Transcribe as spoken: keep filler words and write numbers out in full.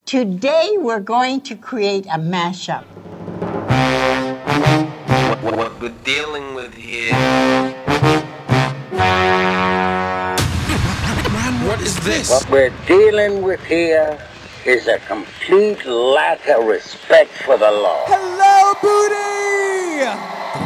Today we're going to create a mashup. What, what we're dealing with here. What is this? What we're dealing with here is a complete lack of respect for the law. Hello, Booty!